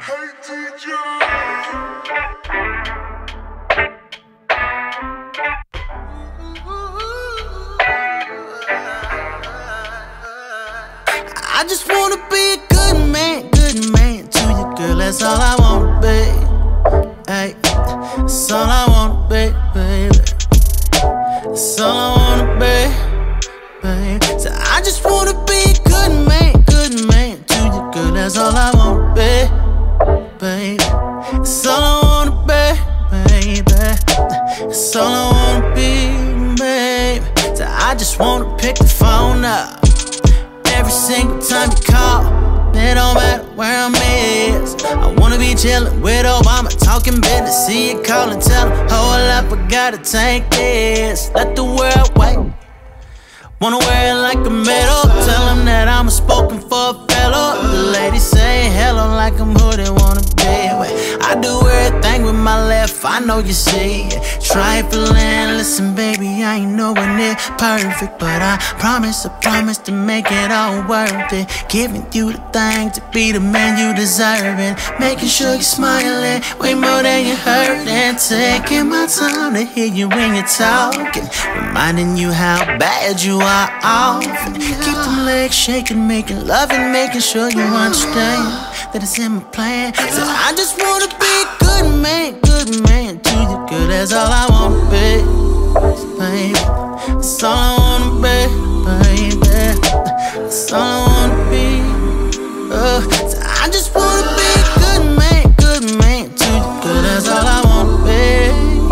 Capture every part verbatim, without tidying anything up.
I just wanna be a good man, good man to you, girl. That's all I wanna be. Hey, that's all I wanna be, baby. That's all I wanna be, baby. So I just wanna be a good man, good man to you, girl. That's all I wanna be, baby. That's all I wanna be, baby. That's all I wanna be, baby. So I just wanna pick the phone up every single time you call. It don't matter where I'm at. I wanna be chillin' with Obama, talking business. See you call and tell him, hold up, I gotta take this. Let the world wait. Wanna wear it like a medal. Tell him that I'm a spoken for a fellow. The ladies say hello like I'm who they wanna be. I do everything with my left, I know you see it. Trifling, listen baby, I ain't nowhere near perfect, but I promise, I promise to make it all worth it. Giving you the thing to be the man you deserve it. Making sure you're smiling way more than you hurting. Taking my time to hear you when you're talking. Reminding you how bad you are often. Keep them legs shaking, making love and making sure you understand that it's in my plan. So I just wanna be a good man, good man to you, girl. That's all I wanna be, baby. That's all I wanna be, baby. That's all I wanna be. Uh, so I just wanna be a good man, good man to you, girl. That's all I wanna be.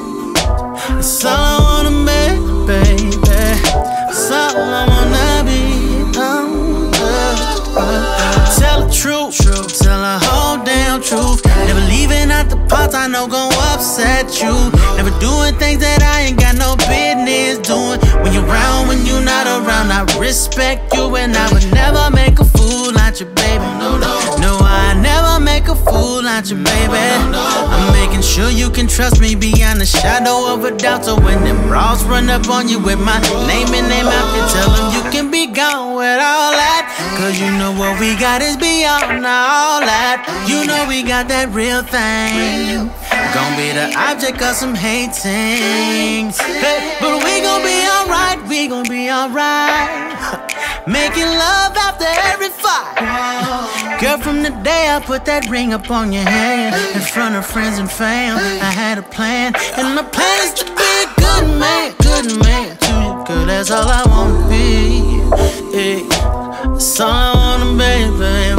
That's all I wanna be, baby. That's all I wanna be. Oh, uh, uh. Tell the truth, truth, tell the whole damn truth. Never leaving out the parts I know gon' upset you. Never doing things that I ain't got no business doing. When you're around, when you're not around, I respect you, and I would never make a fool out you, baby. No, no, no, I never make a fool out you, baby. I'm making sure you can trust me beyond the shadow of a doubt. So when them bras run up on you with my name in their mouth, you tell them you can be gone with all that. Cause you know what we got is beyond all that. You know we got that real thing. Gon' be the object of some hating. Hey, but we gon' be alright, we gon' be alright. Making love after every fight. Girl, from the day I put that ring up on your hand, in front of friends and fam, I had a plan. And my plan is to be a good man, good man to you, girl. That's all I wanna be, yeah. That's all I wanna be, baby.